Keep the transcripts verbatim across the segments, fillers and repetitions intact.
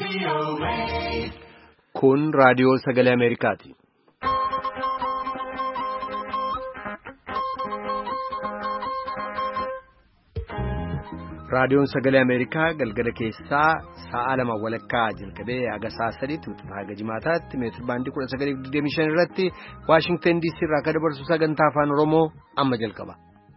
Kun raadiyoo sagalee Ameerikaati. Raadiyoon sagalee Ameerikaa galgala keessaa sa'a lama walakkaa jalqabee haga sa'a sadiitti haga jimaataatti meetir baandii kudha sagalii fi digdamii shan irratti Waashingtan D C irraa akka dabarsu sagantaa afaan Oromoo amma jalqaba.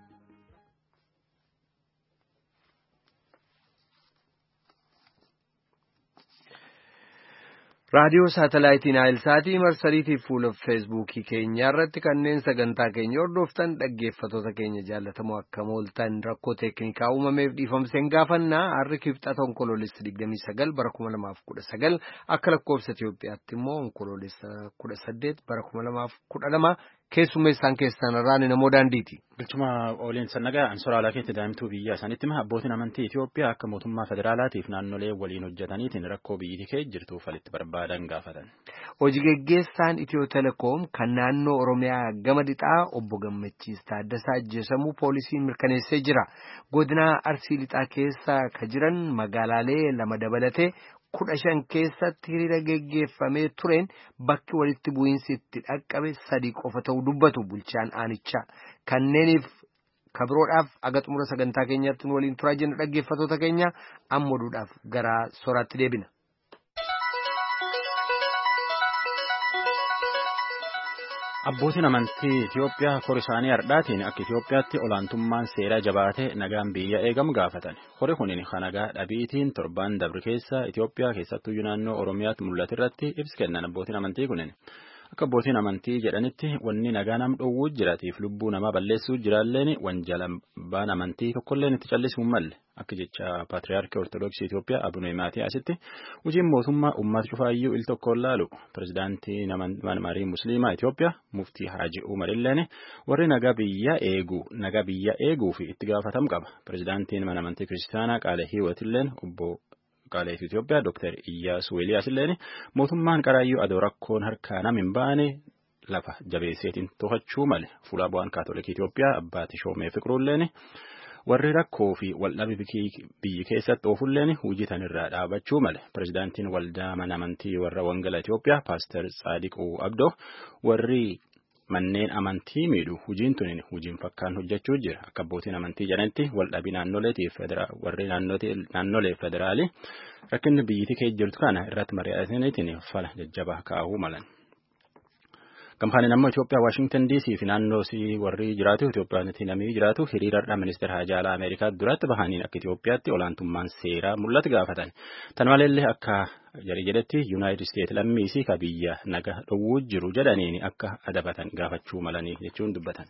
Raadiyoo saatalaayitiin Aayilsaatii marsariitii fuula feesbuukii keenyaa irratti kanneen sagantaa keenya hordoftan dhaggeeffatoota keenya jaallatamoo akka mooltan rakkoo teeknikaa uumameef dhiifamseen gaafannaa harri kibxata onkoloolessa digdamii sagal bara kuma lamaaf kudha sagal akka lakkoofsa Itoophiyaatti immoo onkoloolessa kudha saddeet bara kuma lamaaf kudha lama keessummeessaan keessan irraan namoo daandiiti. Bilchuma ooliin sannagaa ansoraalaa keetti daa'imtuu biyyaa isaanitti hima abbootiin amantii Itoophiyaa akka mootummaa federaalaatiif naannolee waliin hojjetaniitiin rakkoo biyyattii keessa jirtuuf walitti barbaadan gaafatan. Hojii geggeessaan Itiyoo Telekoom kan naannoo Oromiyaa gama lixaa obbo Gammachiis Taaddasaa ajjeesamuu poolisiin mirkaneessee jira. Godina Arsii lixaa keessa ka jiran magaalaalee lama dabalatee kudha shan keessatti hiriira geggeeffamee tureen bakki walitti bu'iinsi itti dhaqqabe sadii qofa ta'uu dubbatu bulchaan aanichaa. Kanneeniif kabiroodhaaf aga xumura sagantaa keenyaatti nu waliin turaa jenna dhaggeeffatoota keenya amma oduudhaaf gara soraatti deebina. Abbootiin amantii Itoophiyaa kora isaanii hardhaatiin akka Itoophiyaatti olaantummaan seeraa jabaatee nagaan biyya eegamu gaafatan. Kori kunin kan nagaa dhabiitiin torban dabre keessa Itoophiyaa keessattuu naannoo Oromiyaatti mul'atu irratti ibsa kennan abbootiin amantii kunin. Akka abbootiin amantii jedhanitti wanni nagaa nam dhowwuu jiraatiif lubbuu namaa balleessuu jiraalleen wanjalambaan amantii tokkolleen itti callisuu malle. Akka jecha Paatriyaarkii Ortodoksii Itoophiyaa Abuna Maatiyaasitti hojiin mootummaa uummata cufaayyuu il tokkoon laalu pirezidaantii marii musliimaa Itoophiyaa muftii Haaji Umar illeen warri nagaa biyya eeguu nagaa biyya eeguu fi itti gaafatam qaba. Pirezidaantiin mana amantii kiristaanaa Qaalee Hiiwatilleen obbo Qaalee Itoophiyaa Dooktar Iyyaasuu Eliyaas illeen mootummaan qaraayyuu adoo rakkoon harkaa nam hin baane lafa jabeesseetiin to'achuu male fuula bu'aan Kaatolikii Itoophiyaa Abbaati Shoomee Fiqiruulleen warri rakkoo fi waldhabii biyyi keessatti oofulleen hojjetan irraa dhaabachuu male. Pirezidaantiin waldaa mana amantii warra Wangeelaa Itoophiyaa Paaster Tsaadiquu Abdoo warri manneen amantii miidhu hojiin tunin hojiin fakkaan hojjechuu jira. Akka abbootiin amantii jedhanitti waldhabii naannoleetiif warri naannolee federaalii rakkinni biyyittii keessa jirtu kana irratti mari'ataniitiin fala jajjabaa kaa'uu malan. Kampaanin ammoo Itoophiyaa Waashingtan D C fi naannoo si warri jiraatu Itoophiyaatti namni jiraatu hiriirarra ministeera haajaalaa Ameerikaa duratti bahaniin akka Itoophiyaatti olaantummaan seeraa mul'atu gaafatan. Tan maleellee akka jarii jedhetti Yuunaayitid Isteetsi lammiisii ka biyya naga dhowwuu jiru jedhaniin akka adabatan gaafachuu malanii jechuun dubbatan.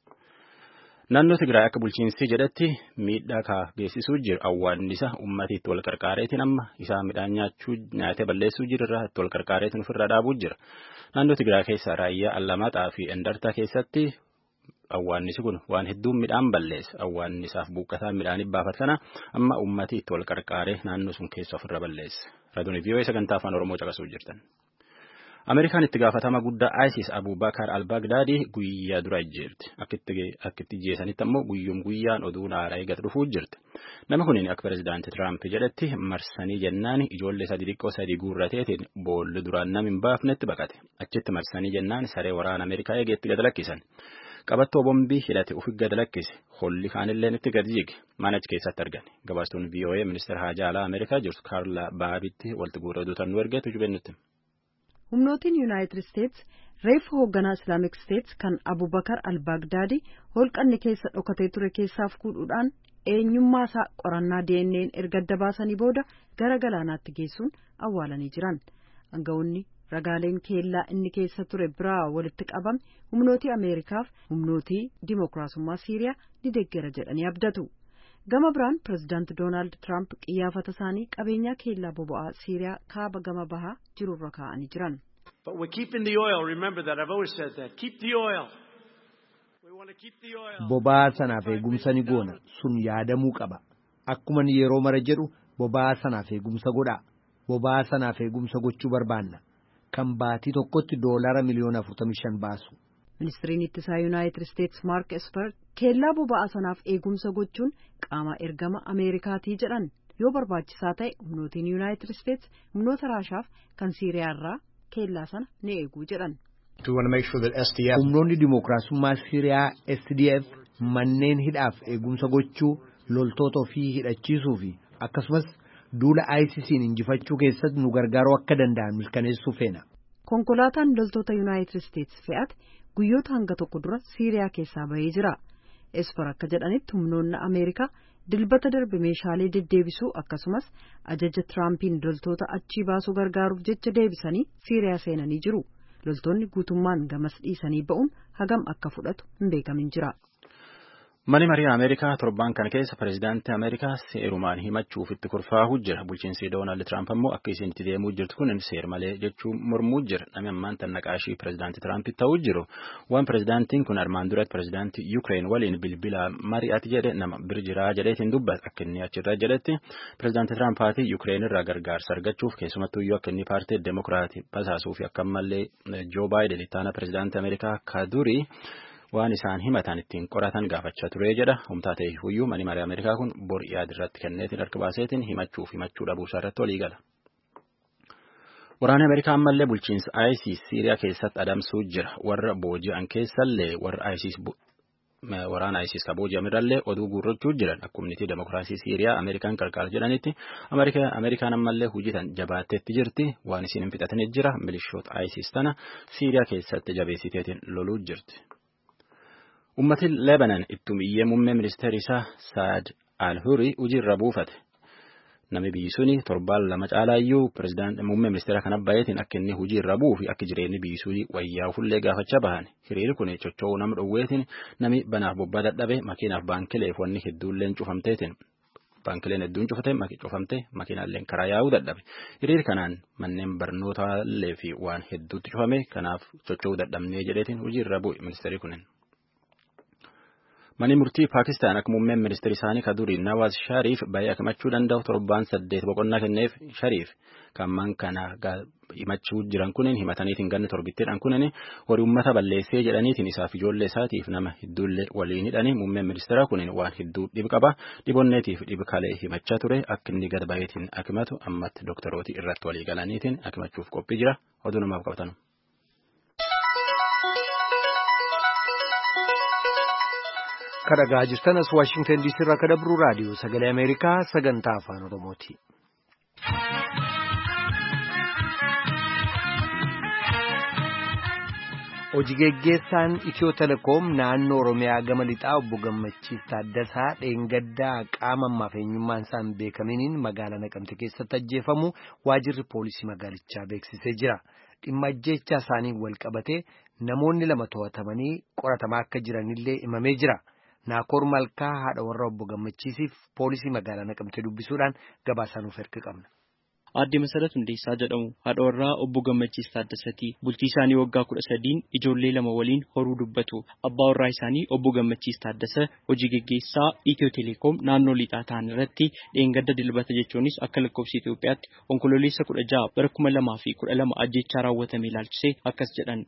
Naannoo Tigraay akka bulchiinsi jedhetti miidhaa ka geessisuu jiru awwaannisa ummatiitti wal qarqaareetiin amma isaa midhaan nyaachuu nyaatee balleessuu jirurraa itti wal qarqaareetiin ofirra dhaabuu jira. Naannoo Tigraay keessa raayyaa Allamaxaa fi Endartaa keessatti awwaannisi kun waan hedduun midhaan balleessa. Awwaannisaaf buqqataa midhaanii baafat kana amma ummati itti wal qarqaaree naannoo sun keessa ofirra balleessa. Raadiyoon V O A sagantaa afaan Oromoo caqasuu jirtan. Ameerikaan itti gaafatama guddaa ISIS Abubakar al-Baghdadi guyyaa dura ijjeerti. Akka itti ijjeessanitti ammoo guyyum guyyaan oduun haaraa eegatu dhufuu jirti. Nama kuniin akka pirezidaantii Tiraamp jedhetti marsanii jennaan ijoollee sadii xiqqoo sadii guurrateetiin boolli duraan nam hin baafnetti baqate. Achitti marsanii jennaan saree waraana Ameerikaa eegeetti gad lakkisan. Qabattoo bombii hidhate ufi gad lakkise. Holli kaanilleen itti gad jige. Mana achi keessatti argan. Gabaastuun V O A ministeera haajaalaa Ameerikaa jirtu Kaarla Baabitti walitti guurratuutan nu ergeetu jubennutti. Humnootiin Yuunaayitid Isteetsi reeffa hoogganaa Islaamik Isteetsi kan Abubakar al-Baghdadi holqanni keessa dhokatee ture keessaaf kuudhuudhaan eenyummaa isaa qorannaa D N A'n erga adda baasanii booda gara galaanaatti geessuun awwaalanii jiran. Aangawoonni ragaaleen keellaa inni keessa ture biraa walitti qabame humnootii Ameerikaaf humnootii Dimookiraasummaa Siiriyaa ni deeggera jedhanii abdatu. Gama biraan pirezidaanti Doonaald Tiraamp qiyyaafata isaanii qabeenyaa keellaa boba'aa Siiriyaa kaaba gama bahaa jirurra kaa'anii jiran. But we're keeping the oil. Remember that. I've always said that. Keep the oil. We want to keep the oil. Boba'aa sanaaf eegumsa ni goona sun yaadamuu qaba. Akkuma ni yeroo mara jedhu boba'aa sanaaf eegumsa godhaa. Boba'aa sanaaf eegumsa gochuu barbaanna. Kan baatii tokkotti doolara miliyoona afurtamii shan baasu. Ministiriin ittisaa Yuunaayitid Isteetsi Maark Esper keellaa boba'aa sanaaf eegumsa gochuun qaama ergama Ameerikaatii jedhan. yoo barbaachisaa ta'e humnootiin Yuunaayitid Isteets humnoota Raashaaf kan Siiriyaarraa keellaa sana ni eeguu jedhan. Humnoonni dimookiraasummaa Siiriyaa S D F manneen hidhaaf eegumsa gochuu, loltoota ofii hidhachiisuu fi akkasumas duula ISIS'n injifachuu keessatti nu gargaaruu akka danda'an mirkaneessuu feena. Konkolaataan loltoota Yuunaayitid Isteets fe'ate guyyoota hanga tokko dura Siiriyaa keessaa bahee jira. Esper akka jedhanitti humnoonni Ameerikaa dilbata darbe meeshaalee deddeebisuu akkasumas ajaja Tiraampiin loltoota achii baasuu gargaaruuf jecha deebisanii Siiriyaa seenanii jiru. Loltoonni guutummaan gamas dhiisanii ba'uun hagam akka fudhatu hin beekamin jira. Mani marii Ameerikaa torban kana keessa pireezidaantii Ameerikaa seerumaan himachuuf itti kurfaa'uu jira. Bulchiinsi Doonaald Tiraamp ammoo akka isiin itti deemuu jirtu kun seer malee jechuun mormuu jira. Namni ammaan tan naqaashii pireezidaantii Tiraamp ta'uu jiru. Waan pireezidaantiin kun armaan duratti pireezidaantii Yuukireen waliin bilbila mari'ati jedhe nama bir jiraa jedheetiin dubbata. Akka inni achirra jedhetti pireezidaantii Tiraampaati Yuukireen irraa gargaarsa argachuuf keessumattuu iyyuu akka inni paartii Demokiraatii basaasuu fi akka ammallee Joo Baayiden ittaana pireezidaantii Ameerikaa kadurii waan isaan himatan ittiin qoratan gaafachaa ture jedha. Humtaa ta'e huyyuu mani marii Ameerikaa kun bor yaada irratti kenneetiin harka baaseetiin himachuuf himachuu dhabuu isaa irratti walii gala. Waraanni Ameerikaa ammallee bulchiinsa ISIS Siiriyaa keessatti adamsuu jira. Warra booji'an keessallee warra ISIS waraana ISIS ka booji'amirallee oduu guurrachuu jiran akkumnitii demokiraasii Siiriyaa Ameerikaan qarqaar jedhanitti Ameerikaan ammallee hujitan jabaatteetti jirti. Waan isiin hin fixatanii jira. Milishoota ISIS tana Siiriyaa keessatti jabeessiteetiin loluu jirti. Uummatni Lebanon ittumiyyee muummee ministeera isaa Saad al-Hurri hojiirra buufate. Namni biyyi suni torbaan lama caalaayyuu pireezidaantii muummee ministeera kana baay'eetiin akka inni hojiirra buufi akka jireenyi biyyi suni wayyaa fullee gaafachaa bahan. Hiriirri kun cocho'uu nama dhowweetiin namni banaaf bobbaa dadhabe makiinaaf baankileef wanni hedduulleen cufamteetiin. Baankileen hedduun cufate cufamte makiinaalleen karaa yaa'uu dadhabe. Hiriirri kanaan manneen barnootaallee fi waan hedduutti cufame kanaaf cocho'uu dadhabnee jedheetiin hojiirra bu'e ministeerri kunin. Mani murtii Paakistaan akka muummeen ministeera isaanii kadurii Nawaz Sharif baay'ee himachuu danda'u torbaan saddeet boqonnaa kenneef Sharif kan kana himachuu jiran kunin himataniitiin ganna torbitteedhaan kunin horii uummata balleessee jedhaniitiin isaaf ijoollee isaatiif nama hedduullee waliin hidhanii muummeen ministeera kunin waan hedduu dhib qaba dhibonneetiif dhib kalee himachaa ture akka inni gad baay'eetiin akimatu ammatti dooktarooti irratti walii galaniitiin akimachuuf qophii jira oduu namaaf qabatan. Kadhagaa jirtanas Waashingtan D C irraa kadabru raadiyoo sagalee Ameerikaa sagantaa afaan Oromooti. Hojii geggeessaan Itiyoo Telekoom naannoo Oromiyaa gama lixaa obbo Gammachiis Taaddasaa dheengaddaa qaama ammaaf eenyummaan isaan beekaminiin magaalaa Naqamte keessatti ajjeefamu waajirri poolisii magaalichaa beeksisee jira. Dhimma ajjeechaa isaanii wal qabatee namoonni lama to'atamanii qoratamaa akka jiranillee himamee jira. Naakoor Malkaa haadha warra obbo Gammachiisiif poolisii magaalaa Naqamtee dubbisuudhaan gabaasaa nuuf erga qabna. Aadde Masarat Hundeessaa jedhamu haadha warraa obbo Gammachiis Taaddasaati. Bultii isaanii waggaa kudha sadiin ijoollee lama waliin horuu dubbatu. Abbaa warraa isaanii obbo Gammachiis Taaddasa hojii geggeessaa Itiyoo Telekoom naannoo lixaa ta'an irratti dheengadda dilbata jechuunis akka lakkoofsa Itoophiyaatti onkololeessa kudha jaha bara kuma lamaa fi kudha lama ajjechaa raawwatame ilaalchisee akkas jedhan.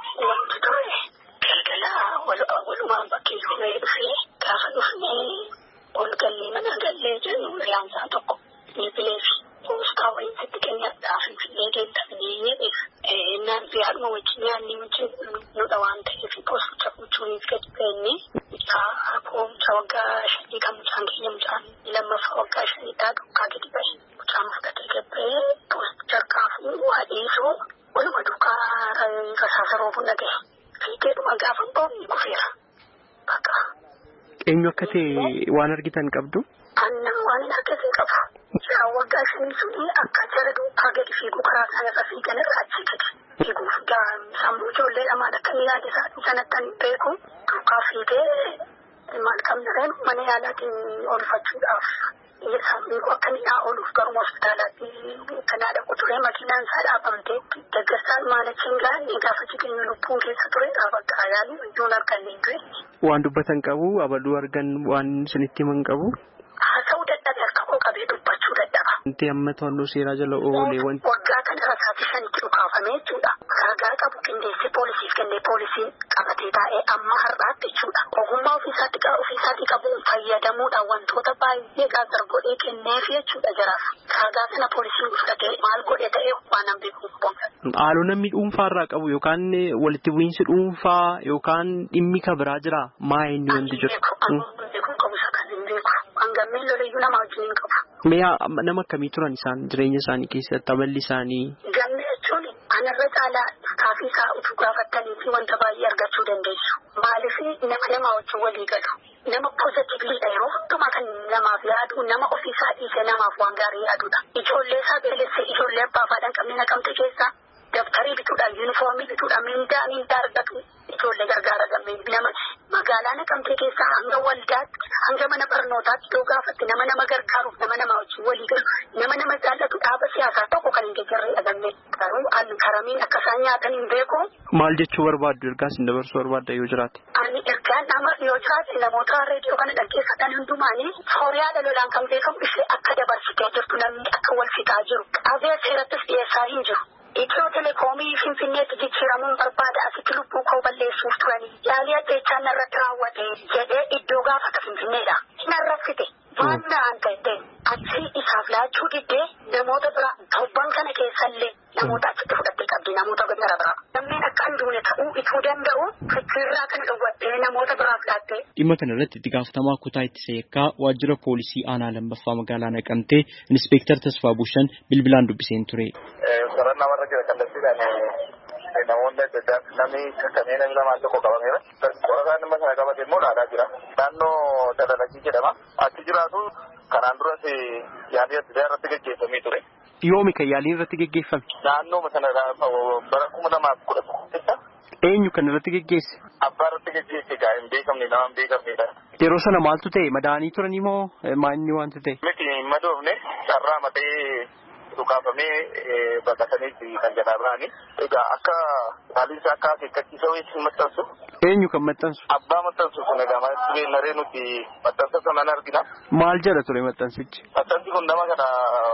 Gaafa dhufnee ol gallee mana gallee jennu riyaansaa tokko ni bileefi poostaa wayitatti kennadhaaf finfinnee deemtabnee naan fi haadhuma wajjin yaadni wajjin nudha waan ta'eef poosticha gochuuniif gadi beenne poomsa waggaa shanii kan mucaan keenya mucaan lammaffaa waggaa shaniidhaa dhukkaa gadi bahe mucaan fudhatee gabbee poosticha harkaafuu waadhiisuu waluma duukaa rasaasa roobuu nagahe fiigeedhuma gaafa boomni kufeera bakka. Eenyu akka ta'e waan argitan qabdu? Anna waan akkasii qabu. Yaa waggaa shanii suni akka jara duukaa gadi fiiguu karaa sanarra fiigan irraa achi gadi. Fiiguuf sammuu ijoollee lamaan akka yaada isaa sanattan beeku duukaa fiigee maal qabnareen mana yaalaatiin oolfachuudhaaf sammuu akka mi'aa ooluuf garuma hospitaalaatti kanaa dhaqu ture makiinaan isaa dhaabamtee deeggarsaan maalachiin gaa'anii gaafa jireenya lubbuun keessa ture dhaabakkaa yaalii ijoon arganne ture. Waan dubbatan qabu abaduu argan waan isinitti himan qabu. Haasa'uu dadhabe harka koo qabee dubbachuu dadhaba. Wanti amma to'annoo seeraa jala oolee wanti. Waggaa kana rasaatti shanitti dhukaafame jechuudha. Ragaa qabu qindeessee poolisiif kennee poolisiin qabatee taa'ee amma har'aatti jechuudha. Ogummaa ofiisaatti ofiisaatti qabuun fayyada. fayyadamuudhaan wantoota baay'ee gaazar godhee kenneef jechuudha jiraaf. Kaagaa sana poolisiin fudhatee maal godhe ta'ee waan hin beeku. Haaloo namni dhuunfaarraa qabu yookaan walitti bu'iinsi dhuunfaa yookaan dhimmi kan biraa jira maa inni wanti jiru. Beeku qabu isa kan hin beeku. Hangammee lolayyuu nama wajjin hin qabu. Mee nama akkamii turan isaan jireenya isaanii keessatti amalli isaanii? Gamni jechuun anarra caalaa kaafii isaa utuu gaafattanii fi wanta baay'ee argachuu dandeessu. Maaliif nama nama wajjin walii galu. Nama pozitiivliidha yeroo hundumaa kan namaaf yaadu nama ofiisaa dhiise namaaf waan gaarii yaadudha. Ijoollee isaa beelesse ijoollee abbaa faadhaan qabne naqamte keessaa dabtarii bituudhaan yuunifoomii bituudhaan mindaa mindaa argatu ijoollee gargaara gammee nama magaalaa naqamtee keessaa hanga waldaatti hanga mana barnootaatti iddoo gaafatti nama nama gargaaruuf nama nama wajjin walii galu nama nama jaallatu dhaaba siyaasaa tokko kan hin deeggarre dhagamne garuu an karamiin akka isaan nyaatan hin beeku. Maal jechuu barbaaddu ergaa isin dabarsuu barbaadda yoo jiraate? Ani ergaan nama yoo jiraate namoota reediyoo kana dhaggeeffatan hundumaanii sooriyaa dhaloodhaan kan beekamu ishee akka dabarsitee jirtu namni akka wal fixaa jiru qabee seerattis dhiyeessaa hin jiru. Itiyoo telekoomii Finfinneetti jijjiiramuun barbaada asitti lubbuu koo balleessuuf turanii yaalii ajjeechaa narratti raawwate jedhee iddoo gaafata Finfinneedha. Narraffite waan naan ta'e achi isaaf laachuu diddee namoota bira torban kana keessallee namoota achitti fudhattee qabdi namoota gara biraa. Namni akka hin duune ta'uu ituu danda'u fikiirraa kan dhowwattee namoota biraaf laattee. Dhimma kana irratti itti gaafatamaa kutaa ittisa yakkaa waajjira poolisii aanaa lammaffaa magaalaa Naqamtee Inspektar Tasfaa Bushan bilbilaan dubbiseen ture. Sarara namarra jira kallattiidhaan namoonni adda addaa namni kakkamee namni lamaan tokko qabameera. Qorataan dhimma sana qabate immoo dhaadaa jira. Naannoo Dalalaqii jedhama. Achi jiraatu kanaan duras yaalii adda irratti gaggeeffamee ture. Yoomi kan yaaliin irratti gaggeeffame? Naannoo sana bara kuma lamaaf kudha tokko. Eenyu kan irratti gaggeesse? Abbaa irratti gaggeesse gaa hin beekamne nama hin beekamnedha. Yeroo sana maaltu ta'e madaanii turanii moo maanni waanta ta'e? Miti hin madoofne carraa matee dhukaafamee baqatanii kan jalaa ba'anii. Egaa akka haaliin isaa akka akeekkachiisa wayii maxxansu. Eenyu kan maxxansu? Abbaa maxxansu kun egaa maaltu beellaree nuti maxxansa sana argina. Maal jedha ture maxxansichi? Maxxansi kun nama kana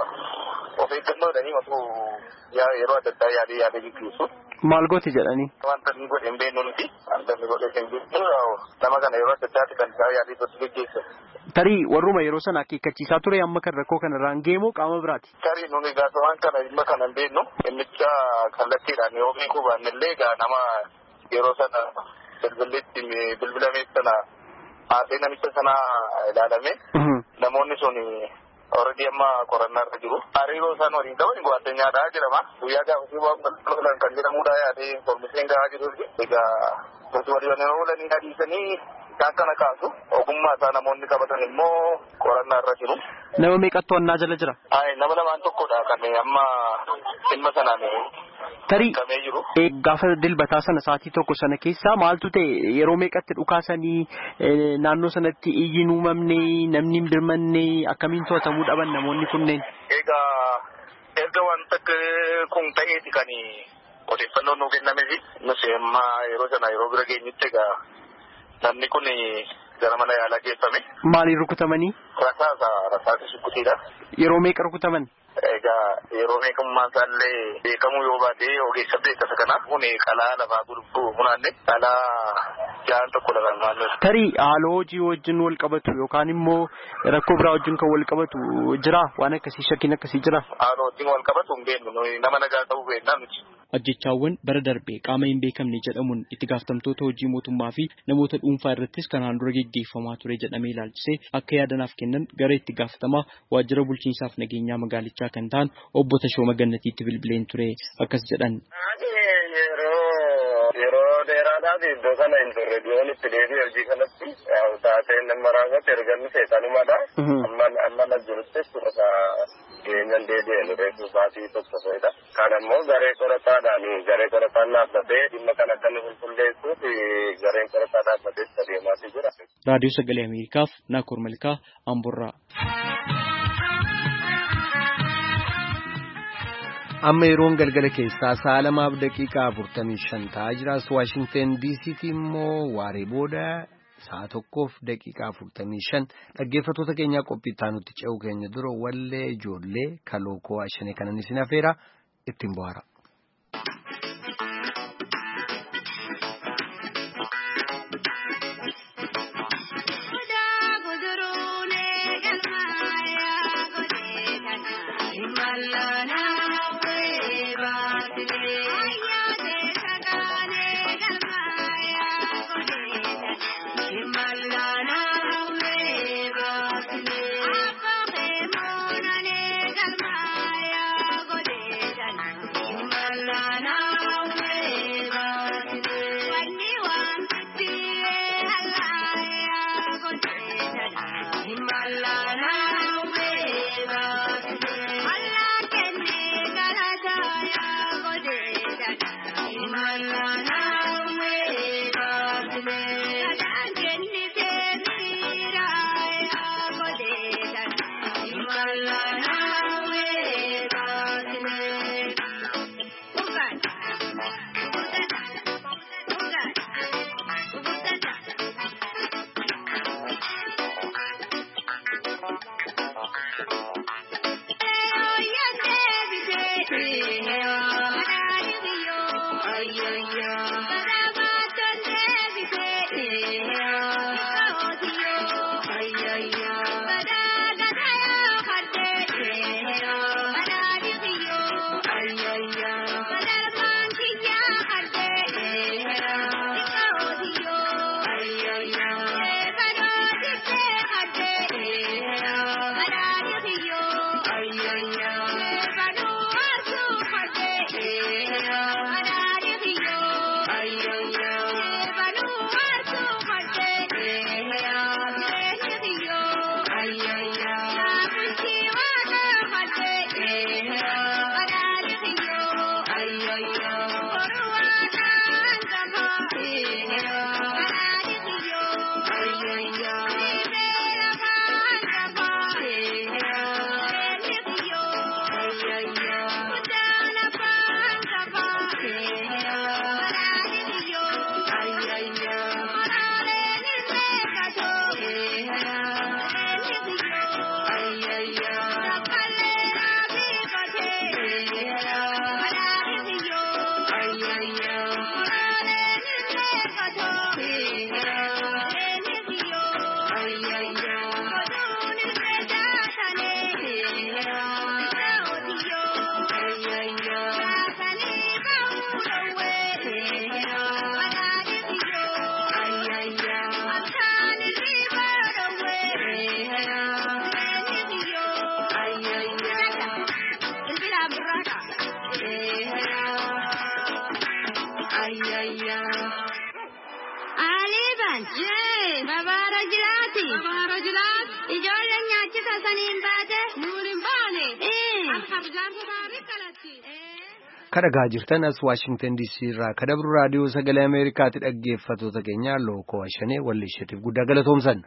of eeggannoo jedhanii osoo yeroo adda addaa yaadee yaadee gaggeessu. Maal gooti jedhanii? Wanta inni godhe hin beeknu nuti. Wanta inni godhe hin beeknu nama kana yeroo adda addaatti kan isaa yaadee gosa gaggeessu. Tarii warruma yeroo sana akeekkachiisaa ture amma kan rakkoo kanarraan geemoo qaama biraati. Tarii nuni gaafawwan kana dhimma kana hin beeknu. Innicha kallattiidhaan yoo beekuu baannellee egaa nama yeroo sana bilbileetti bilbilamee sana haasee namicha sana ilaalame. Namoonni sun already amma qorannaa irra jiru. Hariiroo isaan waliin qaban addunyaadhaa jedhama. Guyyaa gaafasii waan qaban kan jedhamudha yaadee informeeshinii gahaa jiru. Egaa gosa walii oolanii adiisanii isaan kana kaasu ogummaa isaa namoonni qabatan immoo qorannaa irra jiru. Nama meeqattu annaa jala jira? Nama lamaan tokkodha kan amma dhimma sanaan tarii kamee jiru. Gaafa dilbataa sana sa'aatii tokko sana keessaa maaltu ta'e yeroo meeqatti dhukaasanii naannoo sanatti iyyiin uumamne namni hin birmanne akkamiin to'atamuu dhaban namoonni kunneen? Egaa erga wanta kun ta'eeti kan odeeffannoo nuu kennameefi nuti amma yeroo sana yeroo bira geenyutti egaa namni kun gara mana yaalaa geeffame. Maaliin rukutamanii? Rasaasa rasaasa shukkutiidha. Yeroo meeqa rukutaman? Egaa yeroo meeqummaa isaallee beekamuu yoo baate ogeessa beekasa kana kun qalaa lafaa gurguruu funaanne qalaa jaan tokko lafa naannoo. Tarii haaloo hojii wajjin wal qabatu yookaan immoo rakkoo biraa wajjin kan wal qabatu jira waan akkasii shakkiin akkasii jira. Haaloo wajjin wal qabatu hin beeknu nama nagaa ta'uu beeknaa miti. Ajjechaawwan bara darbee qaama hin beekamne jedhamuun itti gaafatamtoota hojii mootummaa fi namoota dhuunfaa irrattis kanaan dura geggeeffamaa ture jedhamee ilaalchisee akka yaadanaaf kennan gara itti gaafatamaa waajjira bulchiinsaaf nageenyaa magaalichaa kan ta'an obbo Tashoo Magannatiitti bilbileen ture akkas jedhan. Yeroo dheeraadhaaf iddoo kana hin turre dhiyoon itti deebi'ee hojii kanatti taateen nama raawwate erganni seexanumadha. Amma na jirutti suuraa keenyan deebi'ee nu reefu baatii tokko ta'edha. Kan ammoo garee qorataadhaan garee qorataan dhaabbatee dhimma kan akka nu qulqulleessuuf gareen qorataa dhaabbatee adeemaa jira. Raadiyoo Sagalee Ameerikaaf Naakoor Malkaa Amborraa. Amma yeroon galgala keessaa sa'a lamaaf daqiiqaa afurtamii shan ta'aa jiraas Waashingteen diisiitti immoo waaree booda sa'a tokkoof daqiiqaa afurtamii shan dhaggeeffattoota keenyaa qophii itti ce'uu keenya dura wallee ijoollee kalookoo ashanee kanan isin afeera ittiin bohaara. Guduruu kadhagaa jirtan as Washington D C irraa kadabru raadiyoo sagalee Ameerikaatti dhaggeeffattoota keenya lookoo ashanee walleeshatiif guddaa galatoomsan.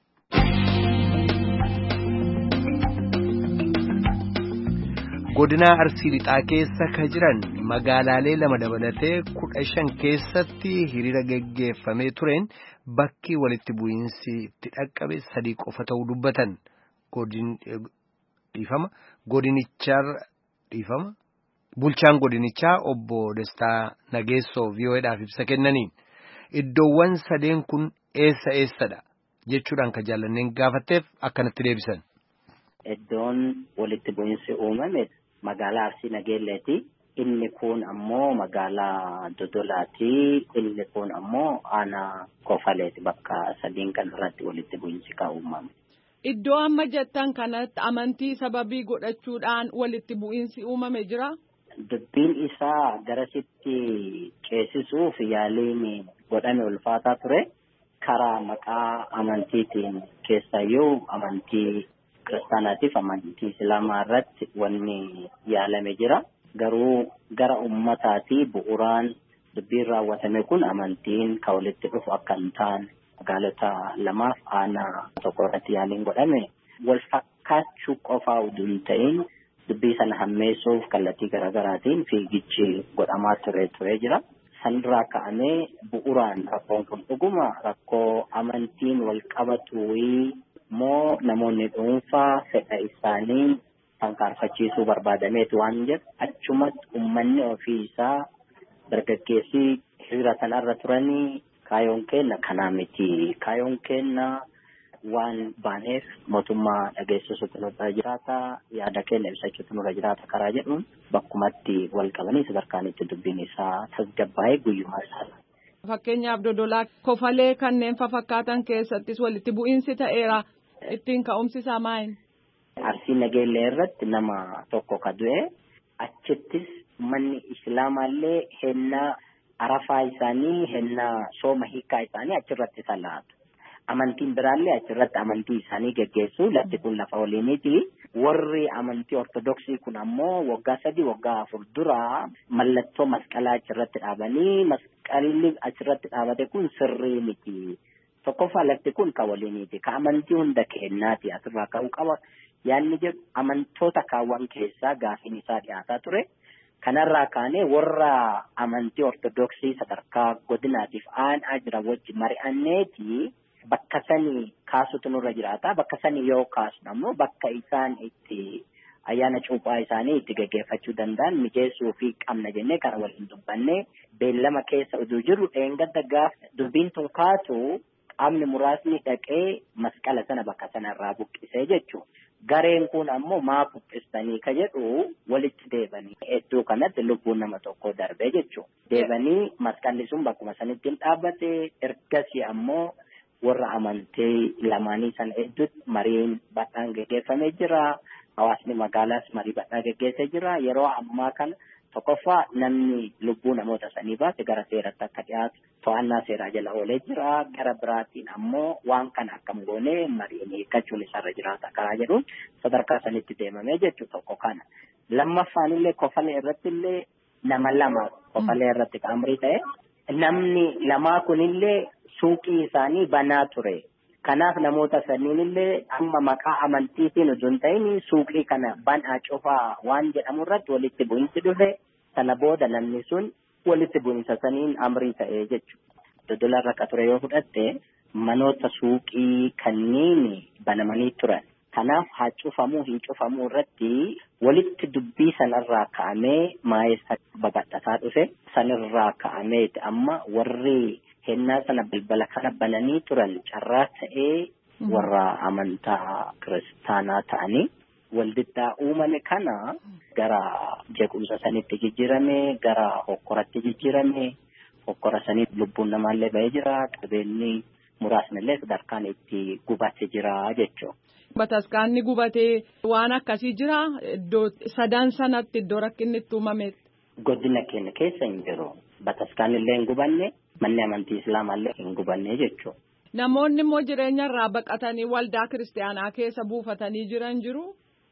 Godina Arsii Lixaa keessa ka jiran magaalaalee lama dabalatee kudha shan keessatti hiriira geggeeffamee tureen bakki walitti bu'iinsi itti dhaqqabe sadii qofa ta'uu dubbatan. Godin dhiifama godinichaar dhiifama. Bulchaan godinichaa obbo Destaa Nageessoo V O Eedhaaf ibsa kennaniin iddoowwan sadeen kun eessa eessadha jechuudhaan ka jaallanneen gaafatteef akkanatti deebisan. Iddoon walitti bu'iinsi uumame magaalaa Arsii Nageelleeti. Inni kun ammoo magaalaa Dodolaati. Inni kun ammoo aanaa Kofaleeti. Bakka sadiin kan irratti walitti bu'iinsi ka uumame. Iddoo amma jettan kanatti amantii sababii godhachuudhaan walitti bu'iinsi uumame jira. Dubbiin isaa garasitti ceesisuuf yaaliin godhame ulfaataa ture. Karaa maqaa amantiitiin keessayyuu amantii kiristaanaatiif amantii islaamaa irratti wanni yaalame jira. Garuu gara ummataati bu'uuraan dubbiin raawwatame kun amantiin ka walitti dhufu akka hin taane magaalota lamaaf aanaa tokko irratti yaaliin godhame wal fakkaachuu qofaa utuu hin ta'in dubbii sana hammeessuuf kallattii garaagaraatiin fiigichi godhamaa ture ture jira. Sanirraa ka'amee bu'uuraan rakkoon kun dhuguma rakkoo amantiin wal qabatu moo namoonni dhuunfaa fedha isaanii sankaarfachiisuu barbaadameeti waan jedhu achumatti uummanni ofii isaa dargaggeessi hiriira kanarra turanii kaayoon kenna kanaa miti. Kaayoon kenna waan baaneef mootummaa dhageessisuutu nurra jiraata yaada keenya ibsachuutu nurra jiraata karaa jedhuun bakkumatti wal qabanii sadarkaan itti dubbiin isaa tasgabbaa'ee guyyumaa isaa. Fakkeenyaaf dodolaa kofalee kanneen fakkaatan keessattis walitti bu'iinsi ta'eera ittiin ka'umsi isaa maali? Arsii Nageellee irratti nama tokko ka du'e achittis manni islaamaallee hennaa arafaa isaanii hennaa sooma hiikaa isaanii achirratti salaatu. Amantiin biraallee achirratti amantii isaanii geggeessu lafti kun lafa waliiniti. Warri amantii ortodoksii kun ammoo waggaa sadii waggaa afur dura mallattoo masqalaa achirratti dhaabanii masqalli achirratti dhaabate kun sirrii miti. Tokkoffaa lafti kun ka waliiniti. Ka amantii hunda kennaati asirraa ka'uu qaba. Yaanni jedhu amantoota kaawwan keessaa gaafiin isaa dhiyaataa ture. Kanarraa kaanee warra amantii ortodoksii sadarkaa godinaatiif aanaa jira wajji mari'anneeti. Bakka sanii kaasutu nurra jiraata. Bakka sanii yoo kaasu ammoo bakka isaan itti ayyaana cuuphaa isaanii itti gaggeeffachuu danda'an mijeessuu fi qabna jennee kana waliin dubbanne beellama keessa utuu jiru dheengadda gaafa dubbiin tun kaatu qaamni muraasni dhaqee masqala sana bakka sanarraa buqqisee jechuudha. Gareen kun ammoo maa buqqistanii ka jedhu walitti deebanii iddoo kanatti lubbuun nama tokko darbee jechuudha. Deebanii masqalli sun bakkuma sanitti hin dhaabbate ergasii ammoo warra amantii lamaanii sana hedduutti mariin bal'aan gaggeeffamee jira. Hawaasni magaalaas marii bal'aa gaggeessee jira. Yeroo ammaa kana tokkoffaa namni lubbuu namoota sanii baate gara seeratti akka dhiyaatu to'annaa seeraa jala oolee jira. Gara biraatiin ammoo waan kana akkam goonee mariin hiikkachuun isaarra jiraata karaa jedhuun sadarkaa sanitti deemamee jechuudha tokko kana. Lammaffaan illee kofalee irratti illee nama lama kofalee irratti qaamrii ta'e namni lamaa kunillee suuqii isaanii banaa ture. Kanaaf namoota sanniin illee amma maqaa amantiitiin utuu hin ta'in suuqii kana banaa cufaa waan jedhamu irratti walitti bu'insi dhufe sana booda namni sun walitti bu'insa saniin amrii ta'ee jechuudha. Dodola irra ture yoo fudhatte manoota suuqii kanneen banamanii turan. Kanaaf haa cufamuu hin cufamuu irratti walitti dubbii sanarraa ka'amee maayessa babal'ataa dhufe sanirraa ka'ameeti amma warri hennaa sana balbala kana bananii turan carraa ta'ee warra amantaa kiristaanaa ta'anii waldiddaa uumame kana gara jeequmsa sanitti jijjiirame gara hokkoratti jijjiirame hokkora sanitti lubbuun namaallee ba'ee jira qabeenyi muraasnillee sadarkaan itti gubate jira jechuudha. Bataskaanni gubatee waan akkasii jira iddoo sadan sanatti iddoo rakkinni itti uumame. Godina keenya keessa hin jiru. Bataskaanni illee hin gubanne manni amantii islaamallee hin gubanne jechuudha. Namoonni immoo jireenya irraa baqatanii waldaa kiristaanaa keessa buufatanii jiran jiru.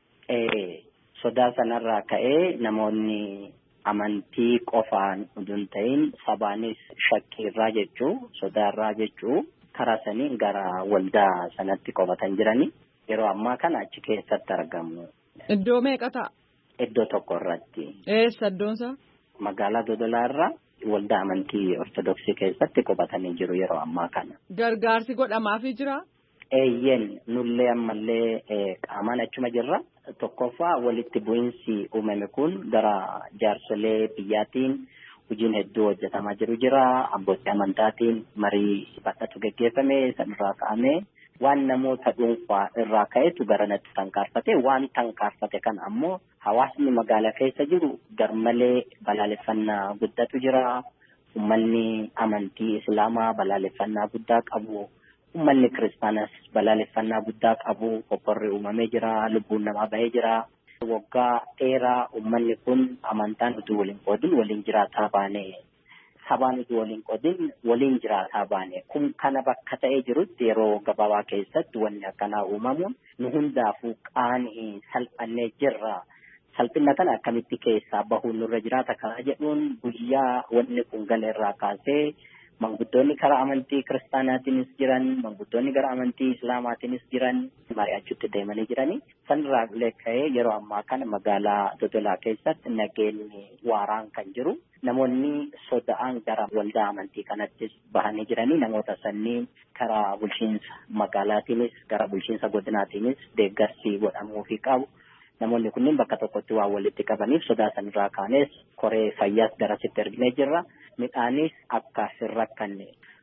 Ee sodaa sanarraa ka'ee namoonni amantii qofaan utuu hin ta'in sabaanis shakkiirraa jechuu sodaarraa jechuu karaa sanii gara waldaa sanatti qofatan jiranii. Yeroo ammaa kana achi keessatti argamu. Iddoo meeqa ta'a? Iddoo tokko irratti. Eessa iddoonsa? Magaalaa Dodolaa irraa waldaa amantii ortodoksii keessatti qubatanii jiru yeroo ammaa kana. Gargaarsi godhamaafii jira? Eeyyeen nullee ammallee qaamaan achuma jirra. Tokkoffaa walitti bu'insi uumame kun gara jaarsolee biyyaatiin hojiin hedduu hojjetamaa jiru jira. Abbootii amantaatiin marii bal'atu gaggeeffame sanirraa ka'amee. Waan namoota dhuunfaa irraa ka'etu gara natti tankaarfate waan tankaarfate kan ammoo hawaasni magaalaa keessa jiru garmalee balaaleffannaa guddatu jira. Uummanni amantii islaamaa balaaleffannaa guddaa qabu. Uummanni kiristaanas balaaleffannaa guddaa qabu. Hokkorri uumamee jira. Lubbuun namaa ba'ee jira. Waggaa dheeraa uummanni kun amantaan utuu waliin qoodin waliin jiraataa baane. Sabaan utuu waliin qoodin waliin jiraataa baane kun kana bakka ta'ee jirutti yeroo gabaabaa keessatti wanni akkanaa uumamuun nu hundaafuu qaanii salphannee jirra. Salphina kana akkamitti keessaa bahuun nurra jiraata karaa jedhuun guyyaa wanni kun galeerraa kaasee manguddoonni karaa amantii kiristaanaatiinis jiran manguddoonni gara amantii islaamaatiinis jiran mari'achuutti deemanii jiranii sanirraa ka'ee yeroo ammaa kana magaalaa Dodolaa keessatti nageenyi waaraan kan jiru. Namoonni soda'an gara waldaa amantii kanattis bahanii jiranii namoota sanniin karaa bulchiinsa magaalaatiinis gara bulchiinsa godinaatiinis deeggarsi godhamuufii qabu. Namoonni kunniin bakka tokkotti waan walitti qabaniif sodaa sanirraa kaanes koree fayyaas garasitti erginee jirra. Midhaanis akka hin rakkanne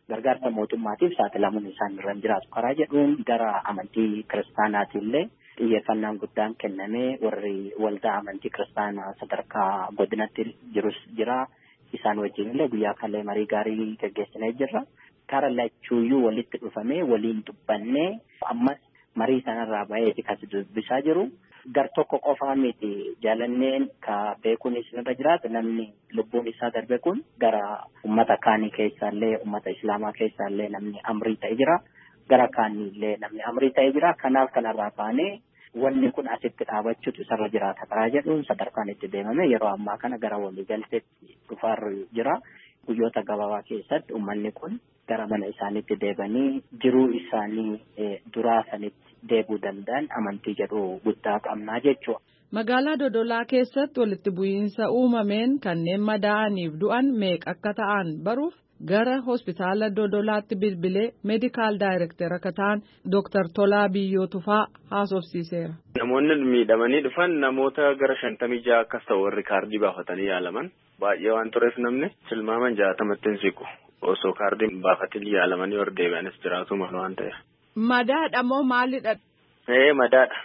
gargaarsa mootummaatiif saaxilamuun isaan irra jiraatu karaa jedhuun gara amantii kiristaanaatiillee xiyyeeffannaan guddaan kennamee warri waldaa amantii kiristaanaa sadarkaa godinatti jirus jira. Isaan wajjinillee guyyaa kallee marii gaarii gaggeessinee jirra. Kara lachuuyyuu walitti dhufamee waliin dubbannee ammas marii sanarraa baheeti kan dubbisaa jiru. Gar tokko qofaa miti jaalanneen ka beekuun isinirra jiraatu namni lubbuun isaa darbe kun gara ummata kaanii keessaallee ummata islaamaa keessaallee namni amrii ta'e jira. Gara kaanillee namni amrii ta'e jira. Kanaaf kanarraa baanee wanni kun asitti dhaabachuutu isarra jiraata karaa jedhuun sadarkaan itti deemame yeroo ammaa kana gara waliigalteetti dhufaarra jira. Guyyoota gabaabaa keessatti uummanni kun gara mana isaaniitti deebanii jiruu isaanii duraa sanitti deebuu danda'an amantii jedhu guddaa qabnaa jechuudha. Magaalaa Dodolaa keessatti walitti bu'iinsa uumameen kanneen madaa'aniif du'an meeqa akka ta'an baruuf gara hospitaala Dodolaatti bilbilee meedikaal daayireekter akka ta'an Dooktar Tolaa Biyyoo Tufaa haasofsiiseera. Namoonni miidhamanii dhufan namoota gara shantamii ja'a akkas ta'u warri kaardii baafatanii yaalaman baay'ee waan tureef namni tilmaaman jaatamatti hin siqu osoo kaardii baafatanii yaalamanii warra deebi'anis jiraatu malu waan ta'eef. Madaadha moo maalidha? Ee madaadha.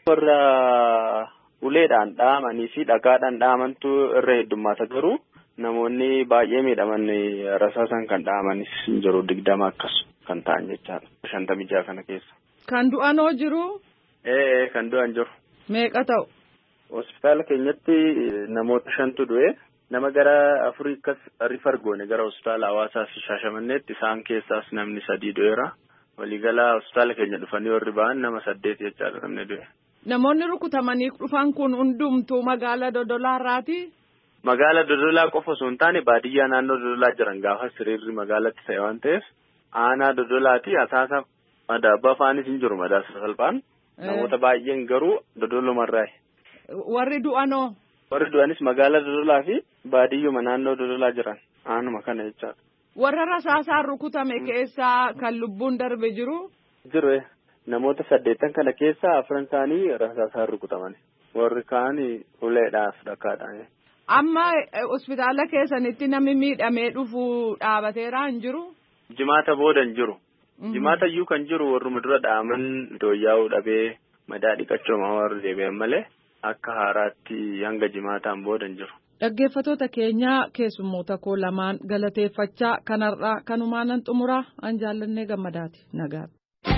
Warra uleedhaan dhahamanii fi dhagaadhaan dhahamantu irra heddummaata garuu namoonni baay'ee miidhaman rasaasan kan dhahamanis jiru digdama akkas kan ta'an jechaadha. Shantamii ja'a kana keessa. Kan du'an hoo jiru? Ee kan du'an jiru. Meeqa ta'u? Hospitaala keenyatti namoota shantu du'e. Nama gara afurii akkas rifar goone gara hospitaala Hawaasaa fi Shaashamanneetti isaan keessaas namni sadii du'eera. Waliigala hospitaala keenya dhufanii warri ba'an nama saddeet jechaadha namni du'e. Namoonni rukutamanii dhufan kun hundumtuu magaalaa Dodolaa irraati? Magaalaa Dodolaa qofa osoo hin taane baadiyyaa naannoo Dodolaa jiran gaafa siriirri magaalatti ta'e waan ta'eef aanaa Dodolaati asaasa madaabaa faanis hin jiru madaasa salphaan namoota baay'een garuu Dodolumarraayi. Warri du'anoo? Warri du'anis magaalaa Dodolaa fi baadiyyuma naannoo Dodolaa jiran aanuma kana jechaadha. Warra rasaasaan rukutame keessaa kan lubbuun darbe jiru? Jiru namoota saddeettan kana keessaa afran isaanii rasaasaan rukutaman warri kaan uleedhaaf dhakaadhaan. Amma hospitaala keessanitti namni miidhamee dhufu dhaabateera hin jiru? Jimaata booda hin jiru. Jimaata iyyuu kan jiru warruma dura dhaaman dooyyaa'uu dhabee madaa dhiqachooma warri deebi'an malee akka haaraatti hanga jimaataan booda hin jiru. Dhaggeeffatoota keenyaa keessummoota koo lamaan galateeffachaa kanarraa kanumaanan xumuraa an jaallannee gammadaati nagaatti.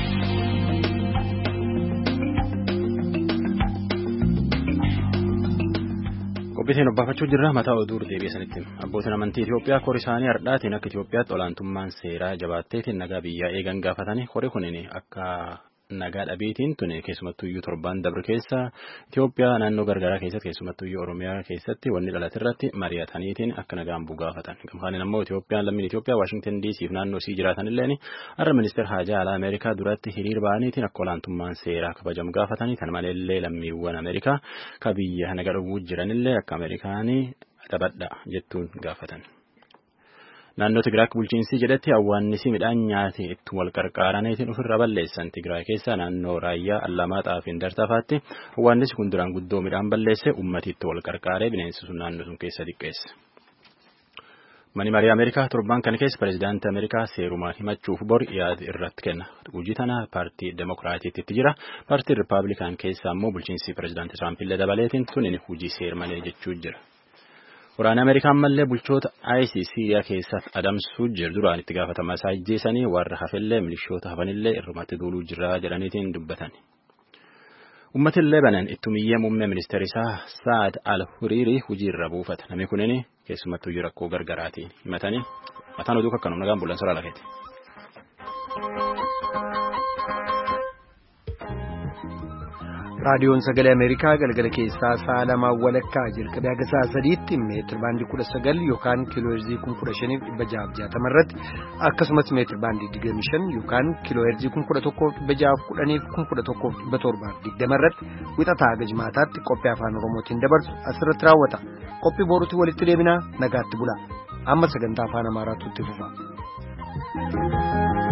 Qophiitiin obbaafachuu jirra mataa oduu deebi'anitti abbootiin amantii Itoophiyaa kori isaanii hardhaatiin akka Itoophiyaatti olaantummaan seeraa jabaatteetiin nagaa biyyaa eegan gaafatanii kori kunin akka nagaa dhabeetiin tuni keessumattuyyuu torban dabre keessa Itoophiyaa naannoo gargaraa keessatti keessumattuyyuu Oromiyaa keessatti wanni dhalate irratti mari'ataniitiin akka nagaan bu'u gaafatan. Gamfaanin ammoo Itoophiyaan lammiin Itoophiyaa Waashingtan D C fi naannoo isii jiraatanilleen har'a ministeera haajaa alaa Ameerikaa duratti hiriir ba'aniitiin akka olaantummaan seeraa kabajamu gaafatanii kan maleellee lammiiwwan Ameerikaa ka biyya nagaa dhowwuu jiranillee akka Ameerikaanii dabadha jettuun gaafatan. Naannoo Tigraay bulchiinsi jedhetti awwaannisi midhaan nyaate itti wal qarqaaraniitiin ofirra balleessan Tigraay keessa naannoo Raayyaa Allamaaxaa fi Indartaafaatti awwaannisi kun duraan guddoo midhaan balleesse uummati itti wal qarqaaree bineensi sun naannoo sun keessa dhiqqeesse. Mani marii Ameerikaa torban kana keessa pireezidaantii Ameerikaa seerumaan himachuuf bor yaada irratti kenna. Hojii tana paartii Demokiraatiitti jira. Paartii Rippaabilikaan keessa ammoo bulchiinsi pireezidaantii Tiraampiillee dabaleetiin tunin hojii seer malee jechuu jira. Waraana Ameerikaan mallee bulchoota ISIS Siiriyaa keessatti adamsuu jiru duraan itti gaafatamaa isaa ajjeesanii warra hafellee milishoota hafanillee irrumatti duuluu jira jedhaniitiin dubbatan. Uummatni Lebanon ittumiyyee muummee ministeera isaa Saad al-Huriirii hojii irra buufata. Namni kunin keessumattuu rakkoo gargaraatiin himatanii mataan oduu akkanuma nagaan bulan soraa lafeeti. raadiyoon sagalee Ameerikaa galgala keessaa sa'a lamaa walakkaa jalqabee haga sa'a sadiitti meetir baandii kudha sagal yookaan kiilooherzii kun kudha shaniif dhibba jahaaf jaatama irratti akkasumas meetir baandii digdamii shan yookaan kiilooherzii kun kudha tokkoof dhibba jahaaf kudhaniif kun kudha tokkoof dhibba torbaaf digdama irratti wixataa haga jimaataatti qophii afaan Oromootiin dabarsu asirratti raawwata. Qophii boruutti walitti deebinaa nagaatti bulaa. Amma sagantaa afaan Amaaraatu itti fufa.